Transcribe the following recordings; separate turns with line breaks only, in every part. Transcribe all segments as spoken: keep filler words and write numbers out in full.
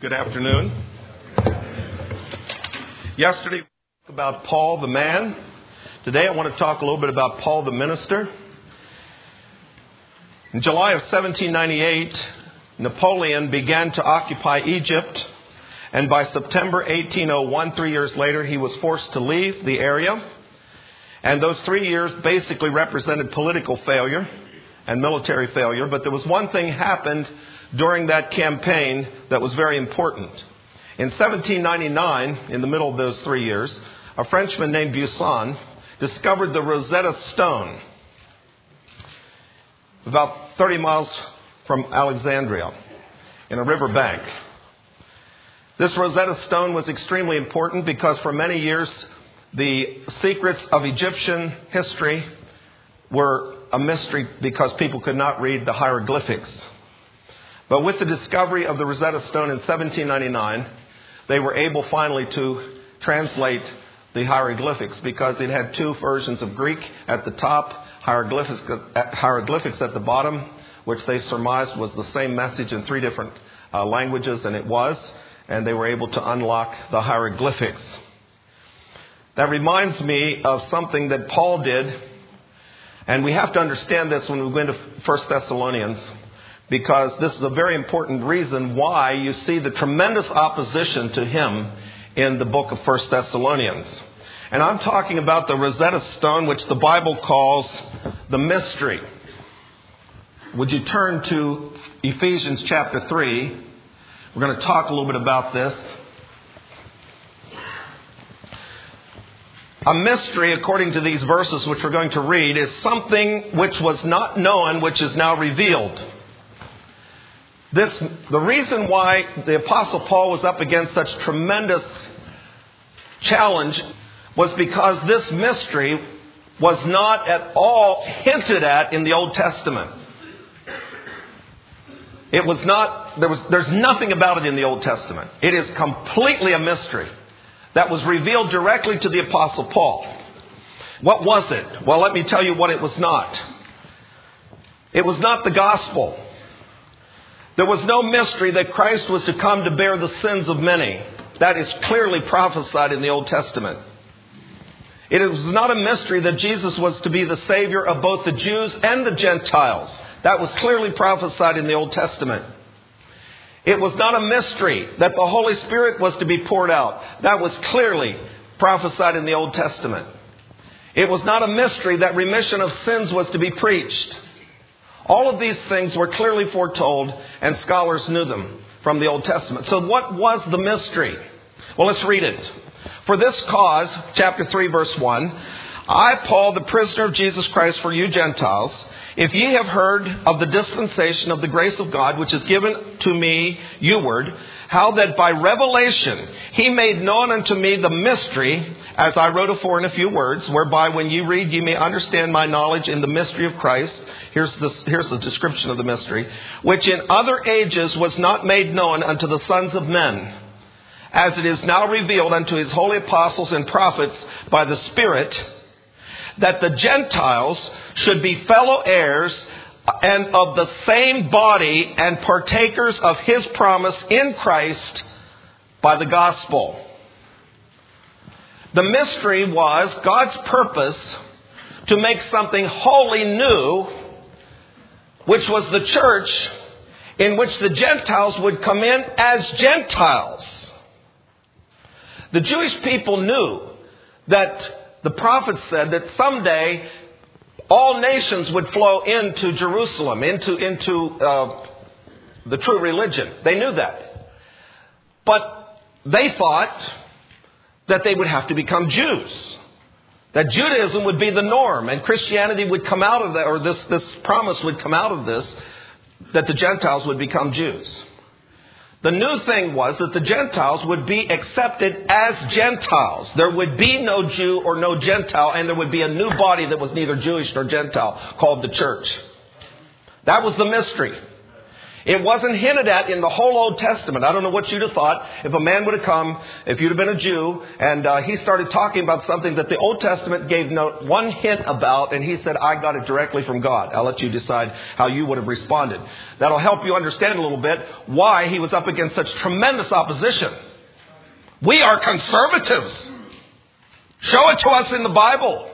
Good afternoon. Yesterday we talked about Paul the man. Today I want to talk a little bit about Paul the minister. In July of seventeen ninety-eight, Napoleon began to occupy Egypt, and by September eighteen oh one, three years later, he was forced to leave the area. And those three years basically represented political failure and military failure. But there was one thing happened during that campaign that was very important. In seventeen ninety-nine, in the middle of those three years, a Frenchman named Buisson discovered the Rosetta Stone about thirty miles from Alexandria in a river bank. This Rosetta Stone was extremely important because for many years the secrets of Egyptian history were a mystery because people could not read the hieroglyphics. But with the discovery of the Rosetta Stone in seventeen ninety-nine, they were able finally to translate the hieroglyphics because it had two versions of Greek at the top, hieroglyphics, hieroglyphics at the bottom, which they surmised was the same message in three different uh, languages, and it was, and they were able to unlock the hieroglyphics. That reminds me of something that Paul did, and we have to understand this when we go into First Thessalonians, because this is a very important reason why you see the tremendous opposition to him in the book of First Thessalonians. And I'm talking about the Rosetta Stone, which the Bible calls the mystery. Would you turn to Ephesians chapter three? We're going to talk a little bit about this. A mystery, according to these verses which we're going to read, is something which was not known, which is now revealed. This, the reason why the Apostle Paul was up against such tremendous challenge was because this mystery was not at all hinted at in the Old Testament. It was not, there was, there's nothing about it in the Old Testament. It is completely a mystery that was revealed directly to the Apostle Paul. What was it? Well, let me tell you what it was not. It was not the gospel. There was no mystery that Christ was to come to bear the sins of many. That is clearly prophesied in the Old Testament. It was not a mystery that Jesus was to be the Savior of both the Jews and the Gentiles. That was clearly prophesied in the Old Testament. It was not a mystery that the Holy Spirit was to be poured out. That was clearly prophesied in the Old Testament. It was not a mystery that remission of sins was to be preached. All of these things were clearly foretold, and scholars knew them from the Old Testament. So what was the mystery? Well, let's read it. For this cause, chapter three, verse one, I, Paul, the prisoner of Jesus Christ for you Gentiles, if ye have heard of the dispensation of the grace of God, which is given to me youward, how that by revelation he made known unto me the mystery, as I wrote afore in a few words, whereby when ye read ye may understand my knowledge in the mystery of Christ. Here's the, here's the description of the mystery, which in other ages was not made known unto the sons of men, as it is now revealed unto his holy apostles and prophets by the Spirit, that the Gentiles should be fellow heirs and of the same body and partakers of his promise in Christ by the gospel. The mystery was God's purpose to make something wholly new, which was the church, in which the Gentiles would come in as Gentiles. The Jewish people knew that the prophets said that someday all nations would flow into Jerusalem, into, into uh, the true religion. They knew that. But they thought that they would have to become Jews. That Judaism would be the norm, and Christianity would come out of that, or this, this promise would come out of this, that the Gentiles would become Jews. The new thing was that the Gentiles would be accepted as Gentiles. There would be no Jew or no Gentile, and there would be a new body that was neither Jewish nor Gentile, called the church. That was the mystery. It wasn't hinted at in the whole Old Testament. I don't know what you'd have thought if a man would have come, if you'd have been a Jew, and uh, he started talking about something that the Old Testament gave no one hint about, and he said, I got it directly from God. I'll let you decide how you would have responded. That'll help you understand a little bit why he was up against such tremendous opposition. We are conservatives. Show it to us in the Bible.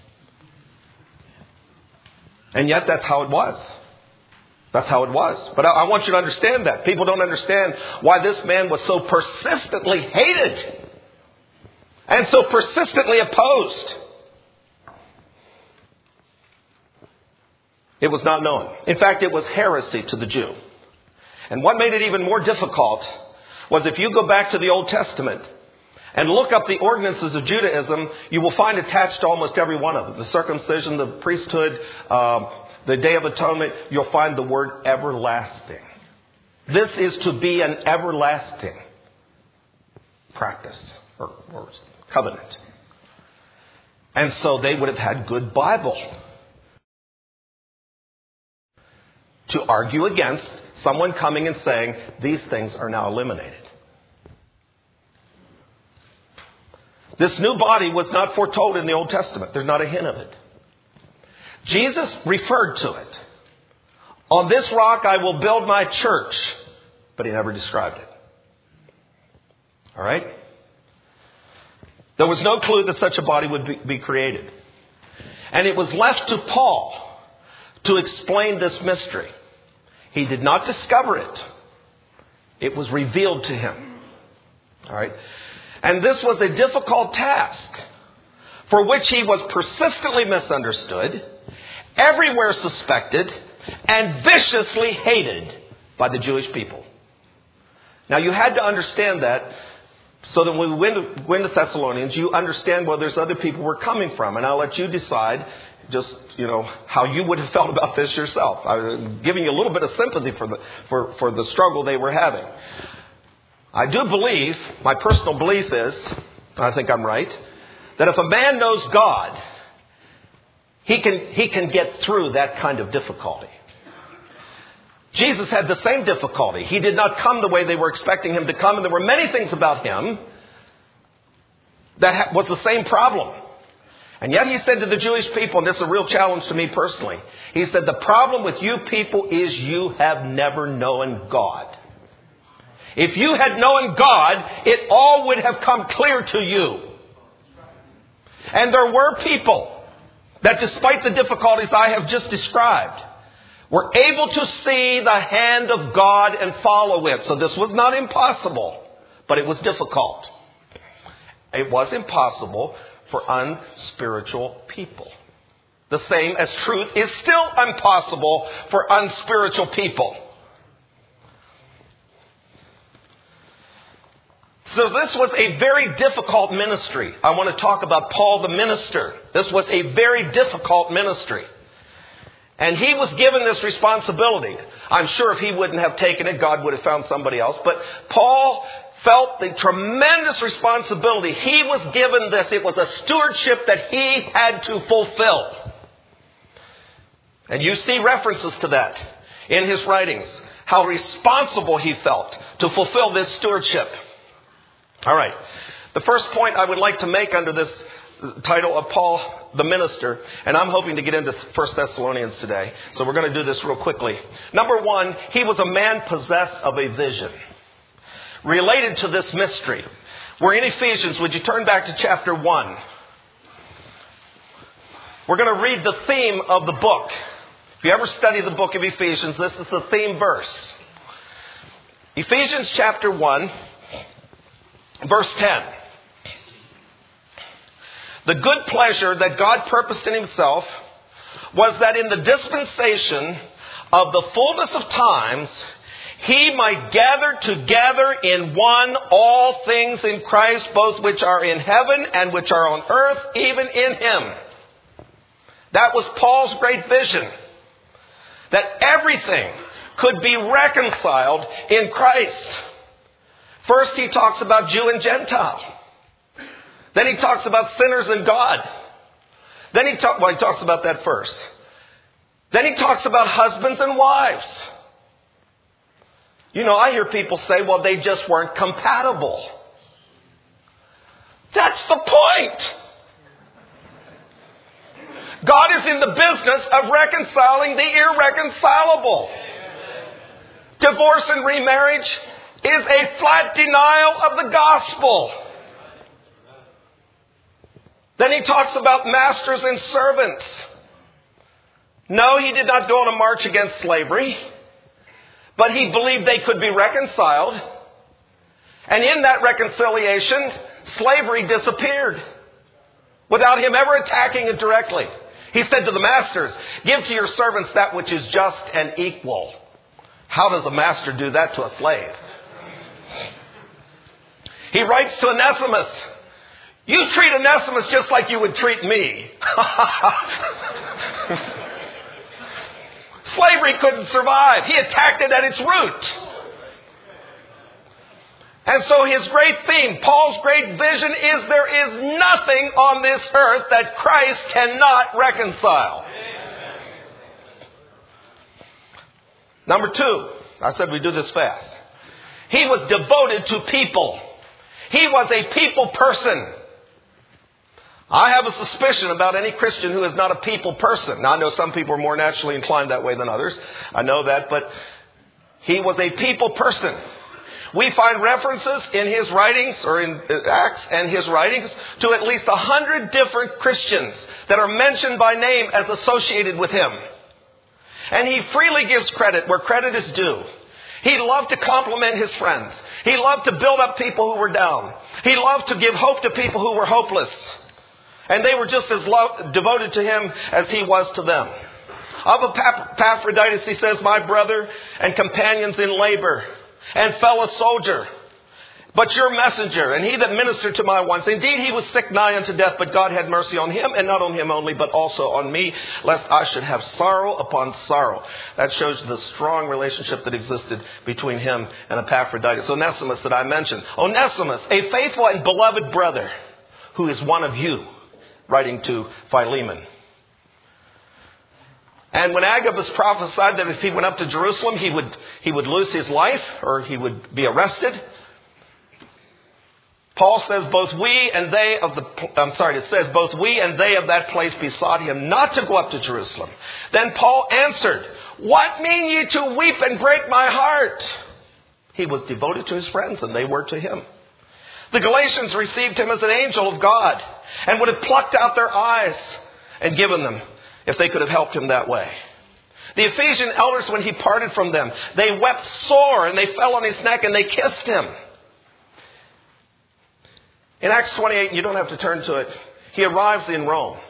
And yet that's how it was. That's how it was. But I, I want you to understand that. People don't understand why this man was so persistently hated and so persistently opposed. It was not known. In fact, it was heresy to the Jew. And what made it even more difficult was if you go back to the Old Testament and look up the ordinances of Judaism, you will find attached to almost every one of them. The circumcision, the priesthood, um, the Day of Atonement, you'll find the word everlasting. This is to be an everlasting practice or, or covenant. And so they would have had good Bible to argue against someone coming and saying, these things are now eliminated. This new body was not foretold in the Old Testament. There's not a hint of it. Jesus referred to it. On this rock I will build my church. But he never described it. All right? There was no clue that such a body would be, be created. And it was left to Paul to explain this mystery. He did not discover it. It was revealed to him. All right? And this was a difficult task for which he was persistently misunderstood, everywhere suspected, and viciously hated by the Jewish people. Now, you had to understand that so that when we went to, went to Thessalonians, you understand where there's other people we're coming from. And I'll let you decide just, you know, how you would have felt about this yourself. I'm giving you a little bit of sympathy for the, for, for the struggle they were having. I do believe, my personal belief is, I think I'm right, that if a man knows God, he can, he can get through that kind of difficulty. Jesus had the same difficulty. He did not come the way they were expecting him to come, and there were many things about him that was the same problem. And yet he said to the Jewish people, and this is a real challenge to me personally, he said, the problem with you people is you have never known God. If you had known God, it all would have come clear to you. And there were people that, despite the difficulties I have just described, were able to see the hand of God and follow it. So this was not impossible, but it was difficult. It was impossible for unspiritual people. The same as truth is still impossible for unspiritual people. So this was a very difficult ministry. I want to talk about Paul the minister. This was a very difficult ministry. And he was given this responsibility. I'm sure if he wouldn't have taken it, God would have found somebody else. But Paul felt the tremendous responsibility. He was given this. It was a stewardship that he had to fulfill. And you see references to that in his writings. How responsible he felt to fulfill this stewardship. All right. The first point I would like to make under this title of Paul the minister, and I'm hoping to get into First Thessalonians today, so we're going to do this real quickly. Number one, he was a man possessed of a vision. Related to this mystery, we're in Ephesians. Would you turn back to chapter one? We're going to read the theme of the book. If you ever study the book of Ephesians, this is the theme verse. Ephesians chapter one. Verse ten. The good pleasure that God purposed in himself was that in the dispensation of the fullness of times, he might gather together in one all things in Christ, both which are in heaven and which are on earth, even in him. That was Paul's great vision. That everything could be reconciled in Christ. First, he talks about Jew and Gentile. Then he talks about sinners and God. Then he, talk, well, he talks about that first. Then he talks about husbands and wives. You know, I hear people say, well, they just weren't compatible. That's the point. God is in the business of reconciling the irreconcilable. Divorce and remarriage is a flat denial of the gospel. Then he talks about masters and servants. No, he did not go on a march against slavery, but he believed they could be reconciled. And in that reconciliation, slavery disappeared without him ever attacking it directly. He said to the masters, give to your servants that which is just and equal. How does a master do that to a slave? He writes to Onesimus, you treat Onesimus just like you would treat me. Slavery couldn't survive. He attacked it at its root. And so his great theme, Paul's great vision is there is nothing on this earth that Christ cannot reconcile. Number two, I said we do this fast. He was devoted to people. He was a people person. I have a suspicion about any Christian who is not a people person. Now, I know some people are more naturally inclined that way than others. I know that, but he was a people person. We find references in his writings, or in Acts and his writings, to at least a hundred different Christians that are mentioned by name as associated with him. And he freely gives credit where credit is due. He loved to compliment his friends. He loved to build up people who were down. He loved to give hope to people who were hopeless. And they were just as lo- devoted to him as he was to them. Of Epaphroditus, he says, my brother and companions in labor and fellow soldier, but your messenger, and he that ministered to my wants. Indeed, he was sick nigh unto death, but God had mercy on him, and not on him only, but also on me, lest I should have sorrow upon sorrow. That shows the strong relationship that existed between him and Epaphroditus. Onesimus that I mentioned. Onesimus, a faithful and beloved brother, who is one of you, writing to Philemon. And when Agabus prophesied that if he went up to Jerusalem, he would, he would lose his life, or he would be arrested, Paul says, both we and they of the, I'm sorry, it says, both we and they of that place besought him not to go up to Jerusalem. Then Paul answered, what mean ye to weep and break my heart? He was devoted to his friends, and they were to him. The Galatians received him as an angel of God, and would have plucked out their eyes and given them if they could have helped him that way. The Ephesian elders, when he parted from them, they wept sore, and they fell on his neck, and they kissed him. In Acts twenty-eight, you don't have to turn to it, he arrives in Rome.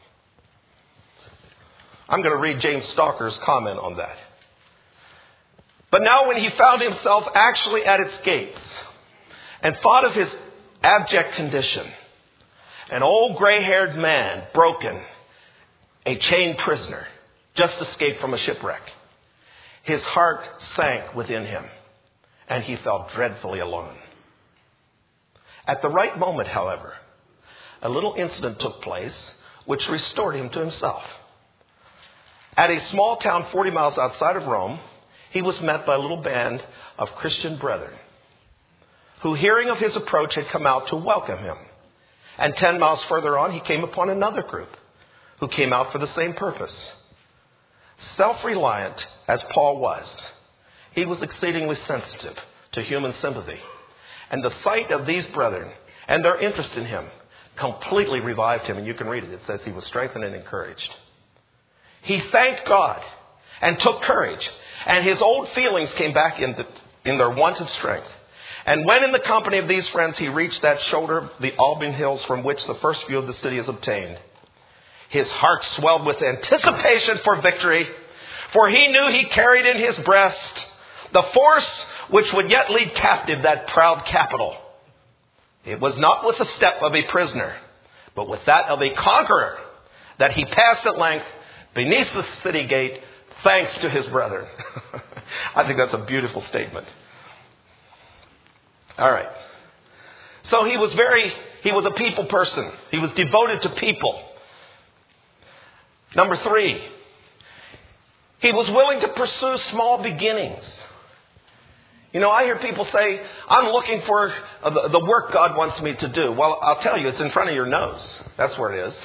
I'm going to read James Stalker's comment on that. But now when he found himself actually at its gates, and thought of his abject condition, an old gray-haired man, broken, a chained prisoner, just escaped from a shipwreck, his heart sank within him, and he felt dreadfully alone. At the right moment, however, a little incident took place which restored him to himself. At a small town forty miles outside of Rome, he was met by a little band of Christian brethren who, hearing of his approach, had come out to welcome him. And ten miles further on, he came upon another group who came out for the same purpose. Self-reliant as Paul was, he was exceedingly sensitive to human sympathy. And the sight of these brethren and their interest in him completely revived him. And you can read it. It says he was strengthened and encouraged. He thanked God and took courage. And his old feelings came back in, the, in their wonted strength. And when in the company of these friends he reached that shoulder of the Alban hills from which the first view of the city is obtained, his heart swelled with anticipation for victory, for he knew he carried in his breast the force which would yet lead captive that proud capital. It was not with the step of a prisoner, but with that of a conqueror, that he passed at length beneath the city gate, thanks to his brethren. I think that's a beautiful statement. All right. So he was very, he was a people person. He was devoted to people. Number three, he was willing to pursue small beginnings. You know, I hear people say, I'm looking for the, the work God wants me to do. Well, I'll tell you, it's in front of your nose. That's where it is.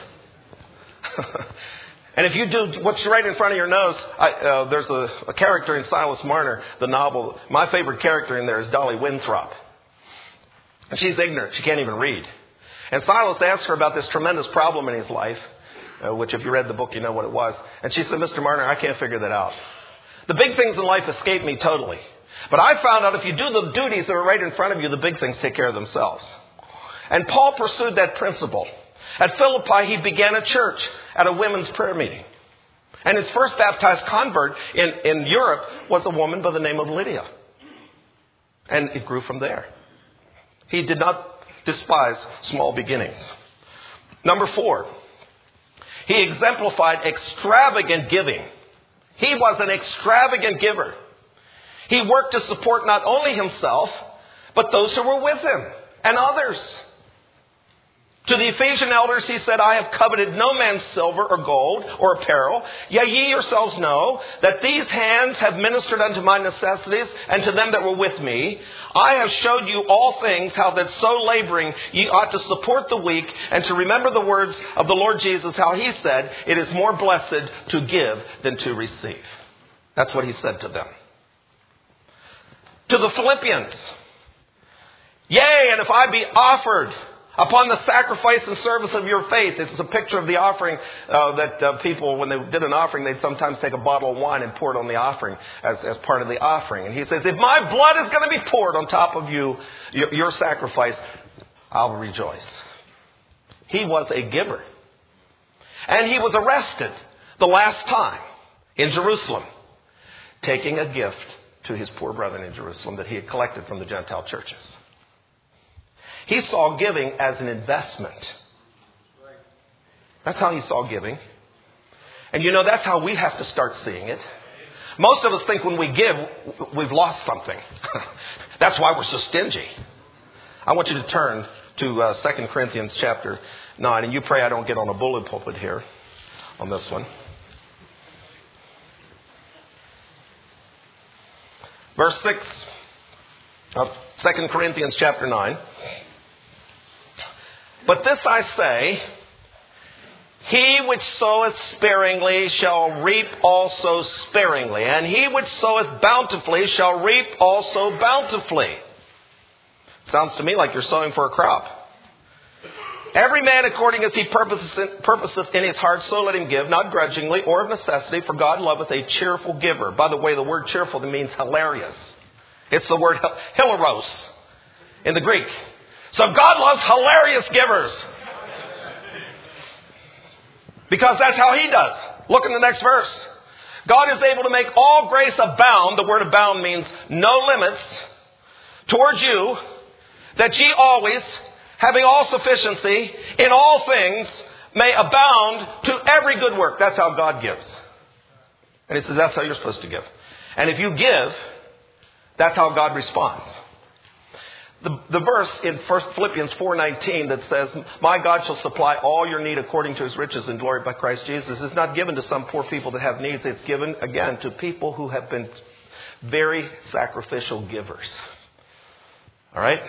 And if you do what's right in front of your nose, I, uh, there's a, a character in Silas Marner, the novel. My favorite character in there is Dolly Winthrop. And she's ignorant. She can't even read. And Silas asked her about this tremendous problem in his life, uh, which if you read the book, you know what it was. And she said, Mister Marner, I can't figure that out. The big things in life escape me totally. But I found out if you do the duties that are right in front of you, the big things take care of themselves. And Paul pursued that principle. At Philippi, he began a church at a women's prayer meeting. And his first baptized convert in, in Europe was a woman by the name of Lydia. And it grew from there. He did not despise small beginnings. Number four, he exemplified extravagant giving. He was an extravagant giver. He worked to support not only himself, but those who were with him and others. To the Ephesian elders, he said, I have coveted no man's silver or gold or apparel. Yea, ye yourselves know that these hands have ministered unto my necessities and to them that were with me. I have showed you all things, how that so laboring ye ought to support the weak and to remember the words of the Lord Jesus, how he said, it is more blessed to give than to receive. That's what he said to them. To the Philippians, yea, and if I be offered upon the sacrifice and service of your faith. It's a picture of the offering uh, that uh, people, when they did an offering, they'd sometimes take a bottle of wine and pour it on the offering as, as part of the offering. And he says, if my blood is going to be poured on top of you, your, your sacrifice, I'll rejoice. He was a giver. And he was arrested the last time in Jerusalem, taking a gift to his poor brethren in Jerusalem that he had collected from the Gentile churches. He saw giving as an investment. That's how he saw giving. And you know, that's how we have to start seeing it. Most of us think when we give, we've lost something. That's why we're so stingy. I want you to turn to uh, Second Corinthians chapter nine. And you pray I don't get on a bully pulpit here on this one. Verse six of Second Corinthians chapter nine. But this I say, he which soweth sparingly shall reap also sparingly, and he which soweth bountifully shall reap also bountifully. Sounds to me like you're sowing for a crop. Every man according as he purposeth, purposeth in his heart, so let him give, not grudgingly or of necessity, for God loveth a cheerful giver. By the way, the word cheerful means hilarious. It's the word hilaros in the Greek. So God loves hilarious givers. Because that's how he does. Look in the next verse. God is able to make all grace abound. The word abound means no limits towards you, that ye always, having all sufficiency in all things, may abound to every good work. That's how God gives. And he says that's how you're supposed to give. And if you give, that's how God responds. The, the verse in First Philippians four nineteen that says, my God shall supply all your need according to his riches and glory by Christ Jesus, is not given to some poor people that have needs. It's given, again, to people who have been very sacrificial givers. All right?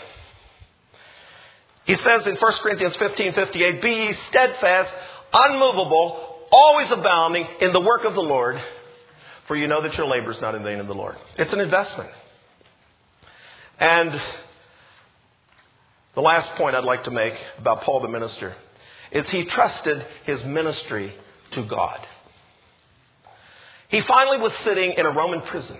He says in First Corinthians fifteen fifty-eight, be ye steadfast, unmovable, always abounding in the work of the Lord, for you know that your labor is not in vain in the Lord. It's an investment. And the last point I'd like to make about Paul the minister is he trusted his ministry to God. He finally was sitting in a Roman prison.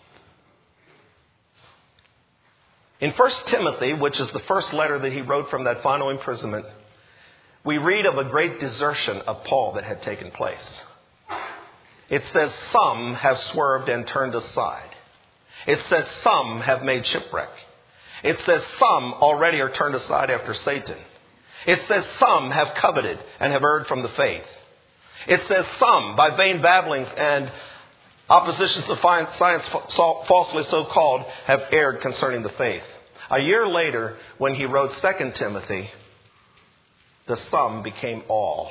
In First Timothy, which is the first letter that he wrote from that final imprisonment, we read of a great desertion of Paul that had taken place. It says some have swerved and turned aside. It says some have made shipwreck. It says some already are turned aside after Satan. It says some have coveted and have erred from the faith. It says some, by vain babblings and oppositions of science falsely so called, have erred concerning the faith. A year later, when he wrote Second Timothy, the some became all.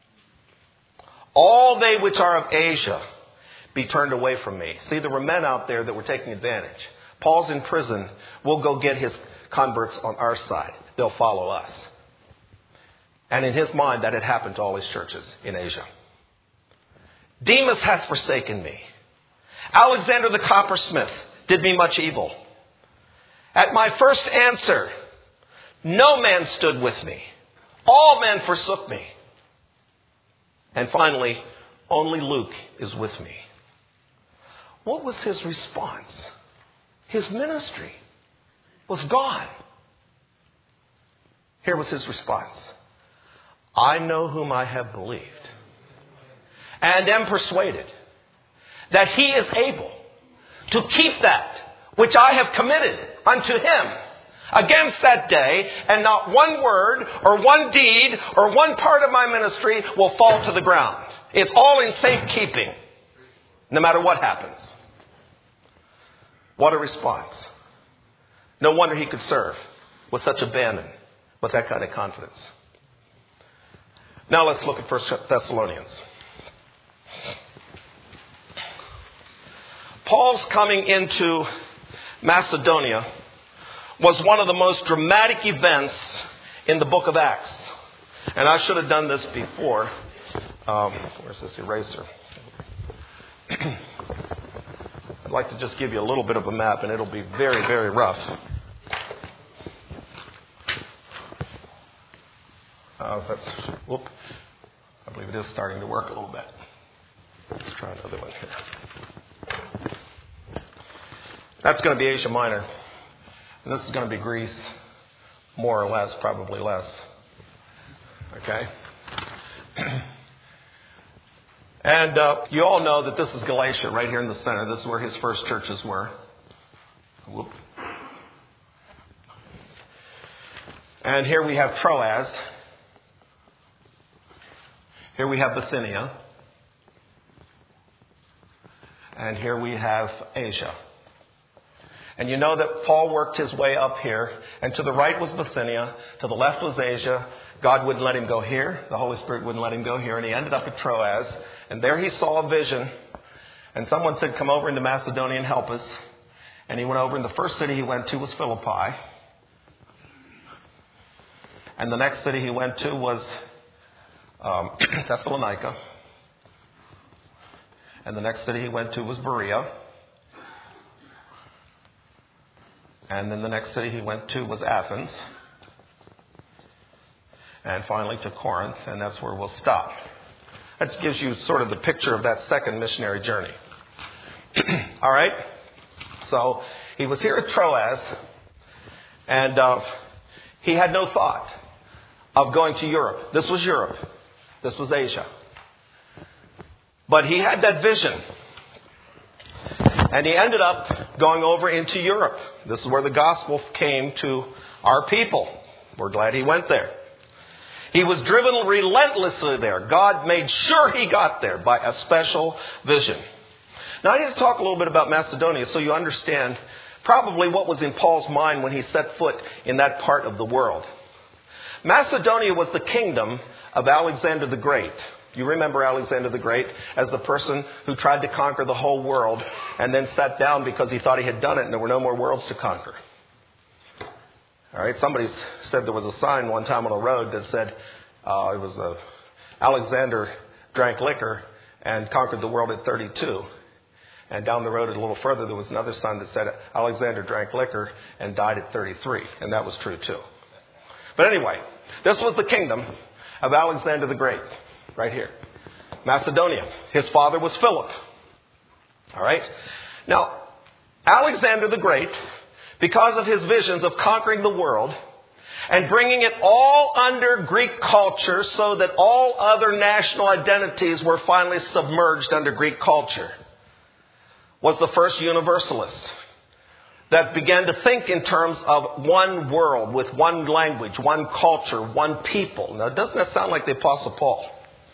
All they which are of Asia be turned away from me. See, there were men out there that were taking advantage. Paul's in prison. We'll go get his converts on our side. They'll follow us. And in his mind, that had happened to all his churches in Asia. Demas hath forsaken me. Alexander the coppersmith did me much evil. At my first answer, no man stood with me. All men forsook me. And finally, only Luke is with me. What was his response? His ministry was gone. Here was his response. I know whom I have believed, and am persuaded that he is able to keep that which I have committed unto him against that day, and not one word or one deed or one part of my ministry will fall to the ground. It's all in safekeeping, no matter what happens. What a response. No wonder he could serve with such abandon, with that kind of confidence. Now let's look at First Thessalonians. Paul's coming into Macedonia was one of the most dramatic events in the book of Acts. And I should have done this before. Um, where's this eraser? I'd like to just give you a little bit of a map, and it'll be very, very rough. Uh, that's, whoop. I believe it is starting to work a little bit. Let's try another one here. That's going to be Asia Minor. And this is going to be Greece, more or less, probably less. Okay? And uh, you all know that this is Galatia, right here in the center. This is where his first churches were. Whoop. And here we have Troas. Here we have Bithynia. And here we have Asia. And you know that Paul worked his way up here. And to the right was Bithynia. To the left was Asia. God wouldn't let him go here. The Holy Spirit wouldn't let him go here. And he ended up at Troas. And there he saw a vision. And someone said, come over into Macedonia and help us. And he went over. And the first city he went to was Philippi. And the next city he went to was um, Thessalonica. And the next city he went to was Berea. And then the next city he went to was Athens. And finally to Corinth. And that's where we'll stop. That gives you sort of the picture of that second missionary journey. All right? So he was here at Troas. And uh, he had no thought of going to Europe. This was Europe. This was Asia. But he had that vision. And he ended up going over into Europe. This is where the gospel came to our people. We're glad he went there. He was driven relentlessly there. God made sure he got there by a special vision. Now I need to talk a little bit about Macedonia so you understand probably what was in Paul's mind when he set foot in that part of the world. Macedonia was the kingdom of Alexander the Great. You remember Alexander the Great as the person who tried to conquer the whole world and then sat down because he thought he had done it and there were no more worlds to conquer. All right, somebody said there was a sign one time on a road that said uh, it was uh, Alexander drank liquor and conquered the world at thirty-two. And down the road a little further there was another sign that said Alexander drank liquor and died at thirty-three. And that was true too. But anyway, this was the kingdom of Alexander the Great. Right here. Macedonia. His father was Philip. All right. Now, Alexander the Great, because of his visions of conquering the world and bringing it all under Greek culture so that all other national identities were finally submerged under Greek culture, was the first universalist that began to think in terms of one world with one language, one culture, one people. Now, doesn't that sound like the Apostle Paul?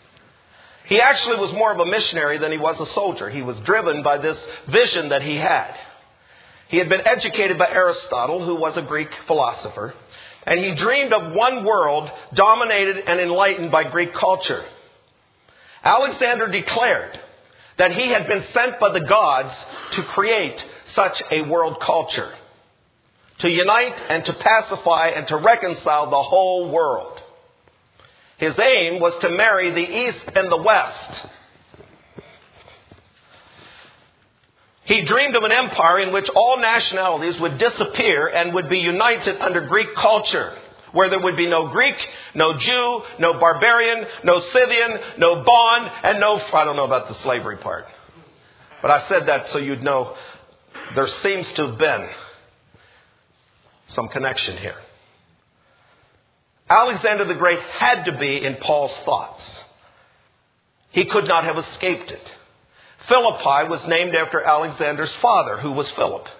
He actually was more of a missionary than he was a soldier. He was driven by this vision that he had. He had been educated by Aristotle, who was a Greek philosopher, and he dreamed of one world dominated and enlightened by Greek culture. Alexander declared that he had been sent by the gods to create such a world culture, to unite and to pacify and to reconcile the whole world. His aim was to marry the East and the West. He dreamed of an empire in which all nationalities would disappear and would be united under Greek culture, where there would be no Greek, no Jew, no barbarian, no Scythian, no bond, and no, I don't know about the slavery part. But I said that so you'd know there seems to have been some connection here. Alexander the Great had to be in Paul's thoughts. He could not have escaped it. Philippi was named after Alexander's father, who was Philip.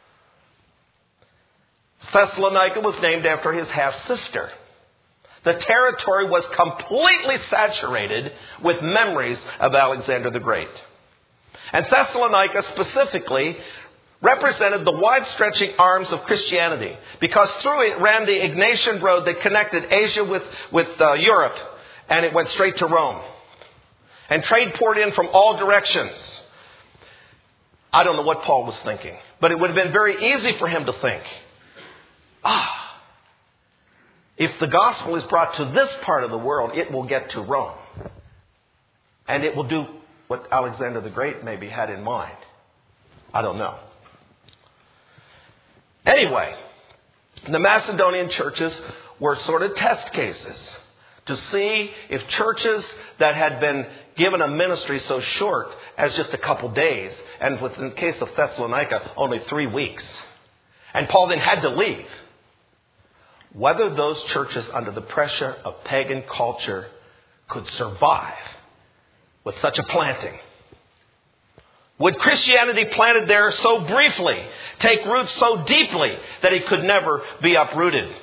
Thessalonica was named after his half-sister. The territory was completely saturated with memories of Alexander the Great. And Thessalonica specifically represented the wide-stretching arms of Christianity, because through it ran the Egnatian road that connected Asia with, with uh, Europe, and it went straight to Rome. And trade poured in from all directions. I don't know what Paul was thinking, but it would have been very easy for him to think, ah, if the gospel is brought to this part of the world, it will get to Rome. And it will do what Alexander the Great maybe had in mind. I don't know. Anyway, the Macedonian churches were sort of test cases to see if churches that had been given a ministry so short as just a couple days, and within the case of Thessalonica, only three weeks, and Paul then had to leave, whether those churches under the pressure of pagan culture could survive with such a planting. Would Christianity planted there so briefly take root so deeply that it could never be uprooted?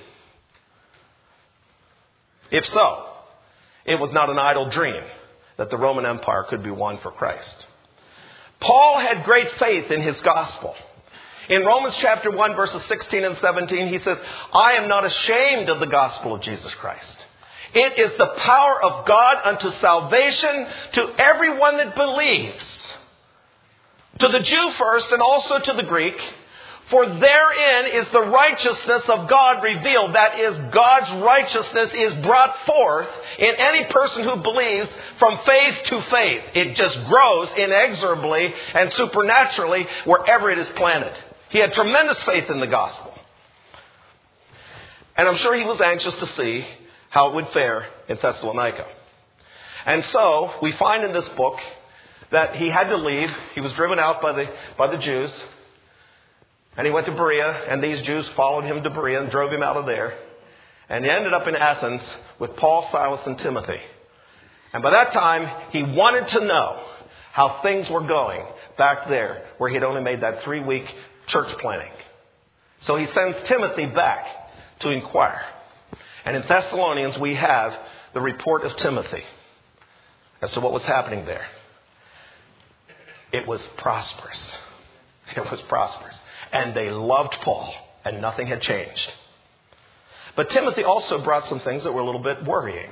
If so, it was not an idle dream that the Roman Empire could be won for Christ. Paul had great faith in his gospel. In Romans chapter one, verses sixteen and seventeen, he says, I am not ashamed of the gospel of Jesus Christ. It is the power of God unto salvation to everyone that believes. To the Jew first and also to the Greek. For therein is the righteousness of God revealed. That is, God's righteousness is brought forth in any person who believes from faith to faith. It just grows inexorably and supernaturally wherever it is planted. He had tremendous faith in the gospel. And I'm sure he was anxious to see how it would fare in Thessalonica. And so we find in this book that he had to leave. He was driven out by the, by the Jews. And he went to Berea, and these Jews followed him to Berea and drove him out of there. And he ended up in Athens with Paul, Silas, and Timothy. And by that time, he wanted to know how things were going back there, where he had only made that three-week church planting. So he sends Timothy back to inquire. And in Thessalonians, we have the report of Timothy as to what was happening there. It was prosperous. It was prosperous. And they loved Paul, and nothing had changed. But Timothy also brought some things that were a little bit worrying.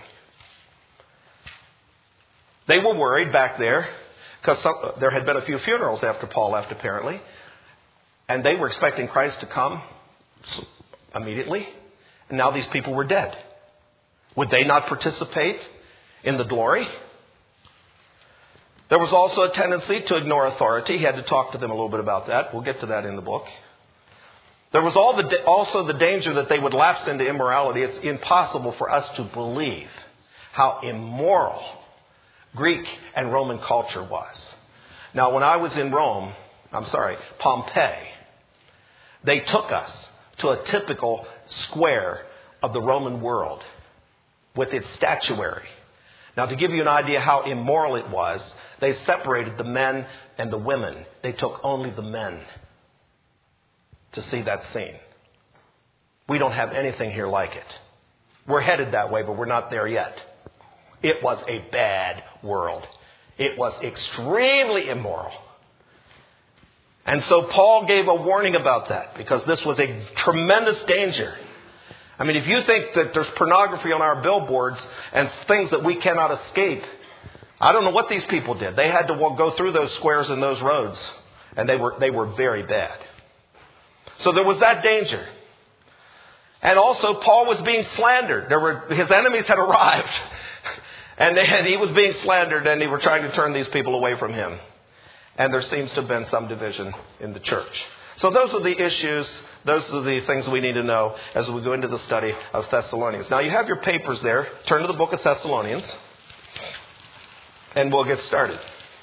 They were worried back there because there had been a few funerals after Paul left, apparently. And they were expecting Christ to come immediately. And now these people were dead. Would they not participate in the glory? There was also a tendency to ignore authority. He had to talk to them a little bit about that. We'll get to that in the book. There was all the, also the danger that they would lapse into immorality. It's impossible for us to believe how immoral Greek and Roman culture was. Now, when I was in Rome, I'm sorry, Pompeii, they took us to a typical square of the Roman world with its statuary. Now, to give you an idea how immoral it was, they separated the men and the women. They took only the men to see that scene. We don't have anything here like it. We're headed that way, but we're not there yet. It was a bad world. It was extremely immoral. And so Paul gave a warning about that, because this was a tremendous danger. I mean, if you think that there's pornography on our billboards and things that we cannot escape, I don't know what these people did. They had to walk, go through those squares and those roads, and they were they were very bad. So there was that danger. And also, Paul was being slandered. There were his enemies had arrived, and, they had, he was being slandered, and they were trying to turn these people away from him. And there seems to have been some division in the church. So those are the issues. Those are the things we need to know as we go into the study of Thessalonians. Now, you have your papers there. Turn to the book of Thessalonians, and we'll get started.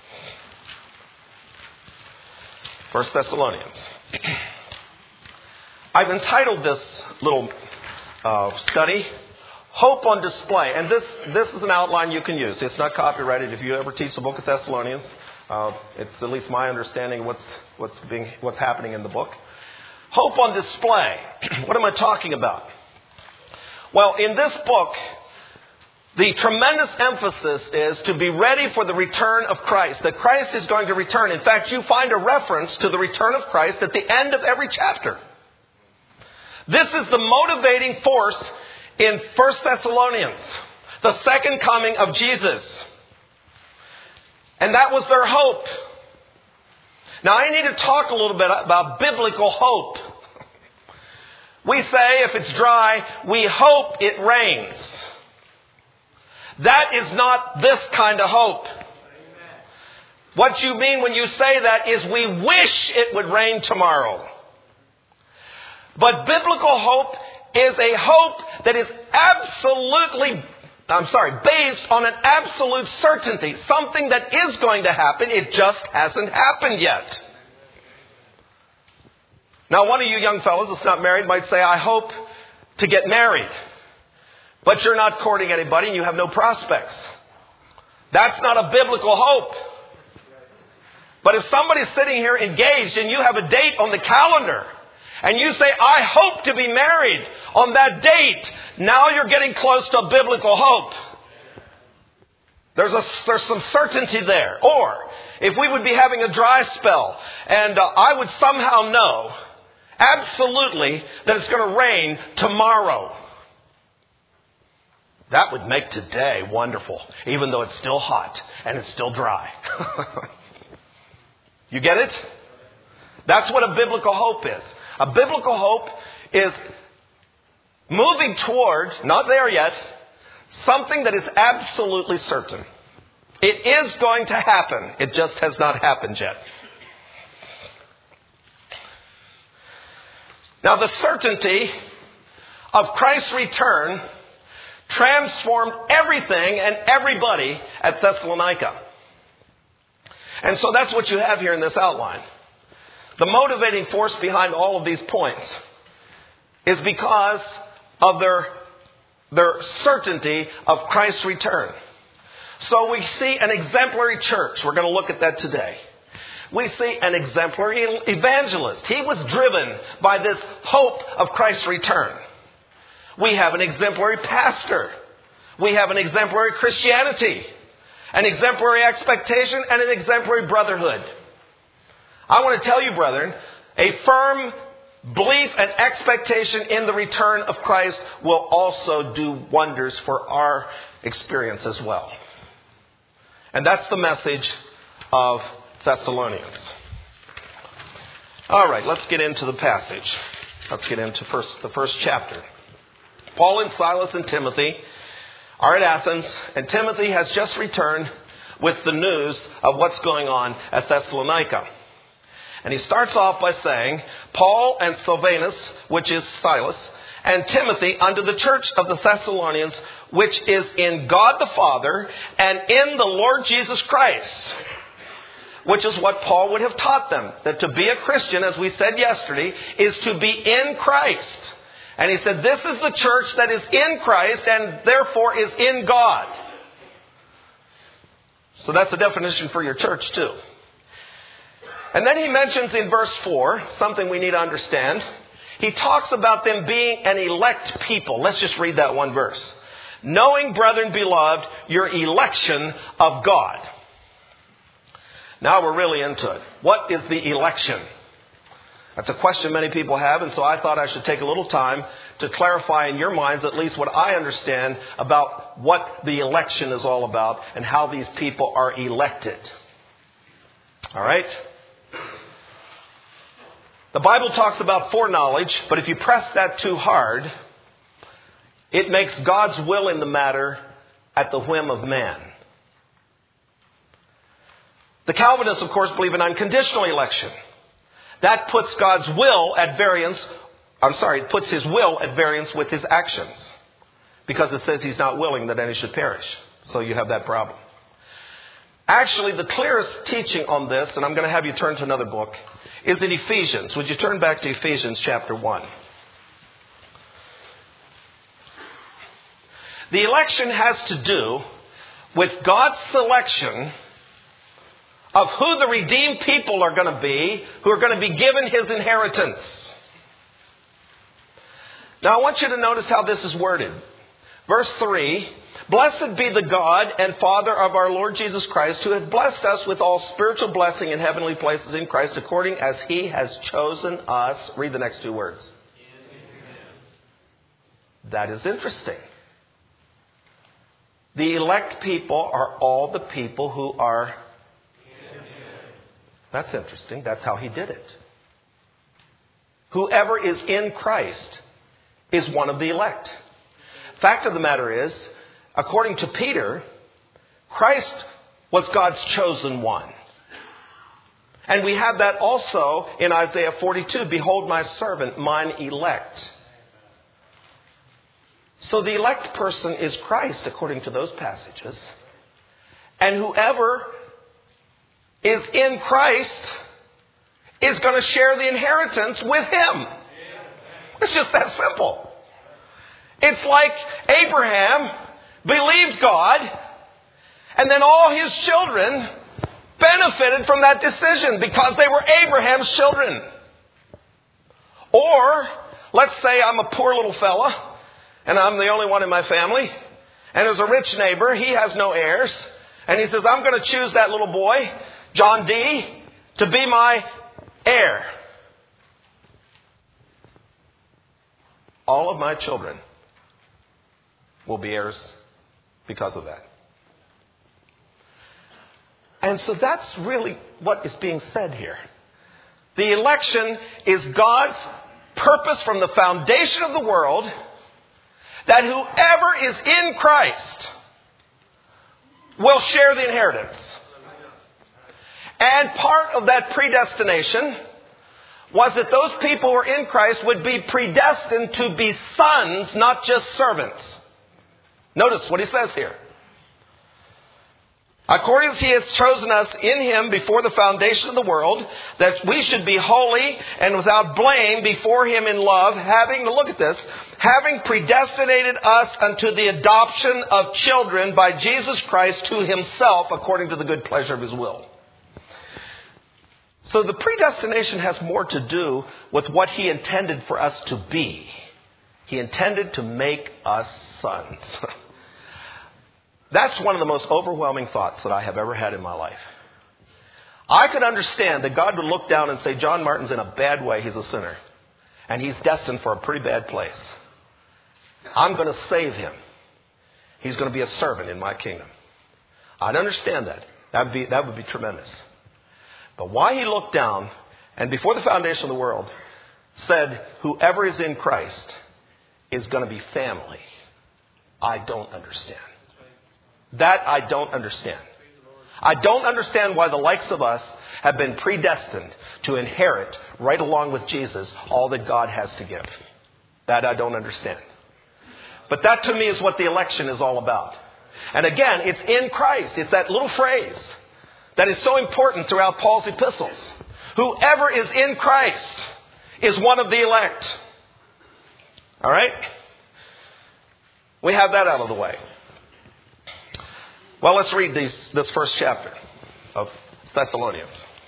First Thessalonians. I've entitled this little uh, study, Hope on Display. And this, this is an outline you can use. It's not copyrighted. If you ever teach the book of Thessalonians, uh, it's at least my understanding of what's, what's, being, what's happening in the book. Hope on display. What am I talking about? Well, in this book, the tremendous emphasis is to be ready for the return of Christ. That Christ is going to return. In fact, you find a reference to the return of Christ at the end of every chapter. This is the motivating force in First Thessalonians, the second coming of Jesus. And that was their hope. Now, I need to talk a little bit about biblical hope. We say if it's dry, we hope it rains. That is not this kind of hope. What you mean when you say that is we wish it would rain tomorrow. But biblical hope is a hope that is absolutely, I'm sorry, based on an absolute certainty. Something that is going to happen. It just hasn't happened yet. Now, one of you young fellows that's not married might say, I hope to get married. But you're not courting anybody and you have no prospects. That's not a biblical hope. But if somebody's sitting here engaged and you have a date on the calendar, and you say, I hope to be married on that date, now you're getting close to a biblical hope. There's, a, there's some certainty there. Or, if we would be having a dry spell, and uh, I would somehow know, absolutely, that it's going to rain tomorrow. That would make today wonderful, even though it's still hot and it's still dry. You get it? That's what a biblical hope is. A biblical hope is moving toward, not there yet, something that is absolutely certain. It is going to happen. It just has not happened yet. Now, the certainty of Christ's return transformed everything and everybody at Thessalonica. And so that's what you have here in this outline. The motivating force behind all of these points is because of their, their certainty of Christ's return. So we see an exemplary church. We're going to look at that today. We see an exemplary evangelist. He was driven by this hope of Christ's return. We have an exemplary pastor. We have an exemplary Christianity, an exemplary expectation, and an exemplary brotherhood. I want to tell you, brethren, a firm belief and expectation in the return of Christ will also do wonders for our experience as well. And that's the message of Thessalonians. All right, let's get into the passage. Let's get into first, the first chapter. Paul and Silas and Timothy are at Athens, and Timothy has just returned with the news of what's going on at Thessalonica. And he starts off by saying, Paul and Silvanus, which is Silas, and Timothy unto the church of the Thessalonians, which is in God the Father and in the Lord Jesus Christ. Which is what Paul would have taught them. That to be a Christian, as we said yesterday, is to be in Christ. And he said, this is the church that is in Christ and therefore is in God. So that's a definition for your church too. And then he mentions in verse four, something we need to understand. He talks about them being an elect people. Let's just read that one verse. Knowing, brethren beloved, your election of God. Now we're really into it. What is the election? That's a question many people have, and so I thought I should take a little time to clarify in your minds at least what I understand about what the election is all about and how these people are elected. All right? The Bible talks about foreknowledge, but if you press that too hard, it makes God's will in the matter at the whim of man. The Calvinists, of course, believe in unconditional election. That puts God's will at variance, I'm sorry, it puts His will at variance with His actions. Because it says He's not willing that any should perish. So you have that problem. Actually, the clearest teaching on this, and I'm going to have you turn to another book, is in Ephesians. Would you turn back to Ephesians chapter one? The election has to do with God's selection of who the redeemed people are going to be, who are going to be given His inheritance. Now I want you to notice how this is worded. Verse three, blessed be the God and Father of our Lord Jesus Christ, who hath blessed us with all spiritual blessing in heavenly places in Christ, according as He has chosen us. Read the next two words. That is interesting. The elect people are all the people who are... That's interesting. That's how He did it. Whoever is in Christ is one of the elect. Fact of the matter is, according to Peter, Christ was God's chosen one. And we have that also in Isaiah forty-two. Behold my servant, mine elect. So the elect person is Christ, according to those passages. And whoever is in Christ is going to share the inheritance with Him. It's just that simple. It's like Abraham believed God, and then all his children benefited from that decision because they were Abraham's children. Or, let's say I'm a poor little fella, and I'm the only one in my family, and there's a rich neighbor, he has no heirs, and he says, I'm going to choose that little boy, John D., to be my heir. All of my children will be heirs because of that. And so that's really what is being said here. The election is God's purpose from the foundation of the world that whoever is in Christ will share the inheritance. And part of that predestination was that those people who are in Christ would be predestined to be sons, not just servants. Notice what he says here. According as He has chosen us in Him before the foundation of the world, that we should be holy and without blame before Him in love, having, look at this, having predestinated us unto the adoption of children by Jesus Christ to Himself, according to the good pleasure of His will. So the predestination has more to do with what He intended for us to be. He intended to make us sons. That's one of the most overwhelming thoughts that I have ever had in my life. I could understand that God would look down and say, John Martin's in a bad way. He's a sinner. And he's destined for a pretty bad place. I'm going to save him. He's going to be a servant in my kingdom. I'd understand that. That would be, that would be tremendous. But why He looked down and before the foundation of the world said, whoever is in Christ is going to be family, I don't understand. That I don't understand. I don't understand why the likes of us have been predestined to inherit, right along with Jesus, all that God has to give. That I don't understand. But that to me is what the election is all about. And again, it's in Christ. It's that little phrase that is so important throughout Paul's epistles. Whoever is in Christ is one of the elect. All right? We have that out of the way. Well, let's read these, this first chapter of Thessalonians.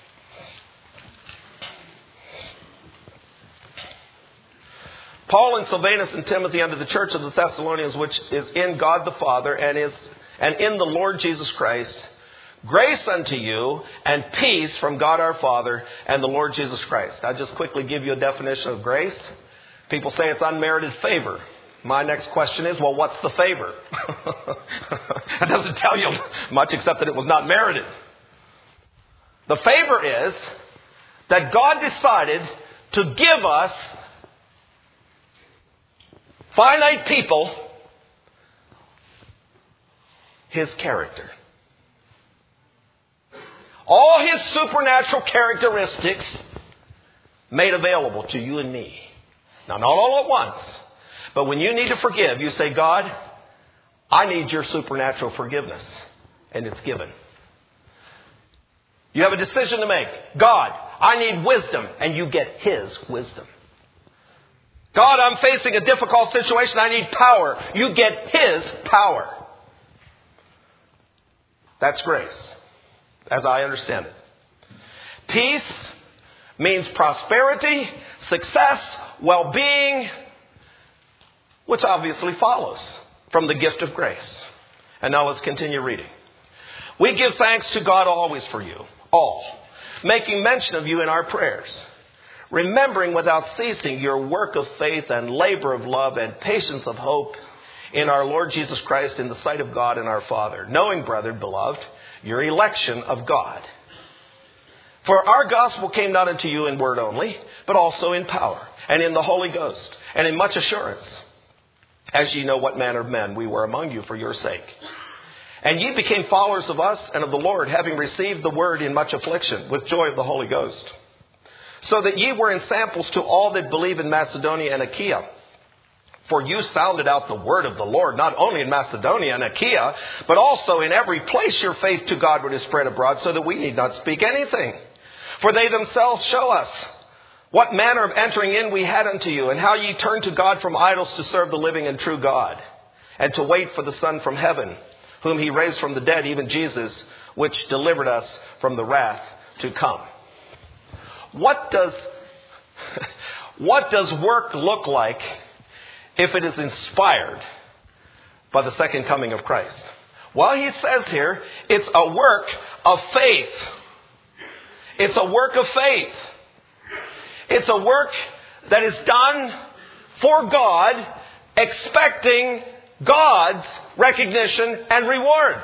Paul and Silvanus and Timothy unto the church of the Thessalonians, which is in God the Father and is and in the Lord Jesus Christ, Grace unto you and peace from God our Father and the Lord Jesus Christ. I'll just quickly give you a definition of grace. People say it's unmerited favor. My next question is, well, what's the favor? It doesn't tell you much except that it was not merited. The favor is that God decided to give us finite people His character. All His supernatural characteristics made available to you and me. Now, not all at once, but when you need to forgive, you say, God, I need your supernatural forgiveness. And it's given. You have a decision to make. God, I need wisdom. And you get His wisdom. God, I'm facing a difficult situation. I need power. You get His power. That's grace, as I understand it. Peace means prosperity, success, well-being, which obviously follows from the gift of grace. And now let's continue reading. We give thanks to God always for you, all, making mention of you in our prayers, remembering without ceasing your work of faith and labor of love and patience of hope in our Lord Jesus Christ in the sight of God and our Father, knowing, brethren, beloved, your election of God. For our gospel came not unto you in word only, but also in power, and in the Holy Ghost, and in much assurance, as ye know what manner of men we were among you for your sake. And ye became followers of us and of the Lord, having received the word in much affliction, with joy of the Holy Ghost. So that ye were ensamples to all that believe in Macedonia and Achaia. For you sounded out the word of the Lord, not only in Macedonia and Achaia, but also in every place your faith to Godward is spread abroad, so that we need not speak anything. For they themselves show us what manner of entering in we had unto you, and how ye turned to God from idols to serve the living and true God, and to wait for the Son from heaven, whom He raised from the dead, even Jesus, which delivered us from the wrath to come. What does, what does work look like if it is inspired by the second coming of Christ? Well, he says here, it's a work of faith. It's a work of faith. It's a work that is done for God, expecting God's recognition and reward.